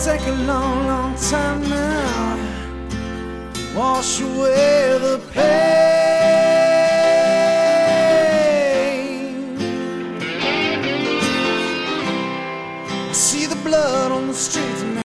take a long, long time now. Wash away the pain.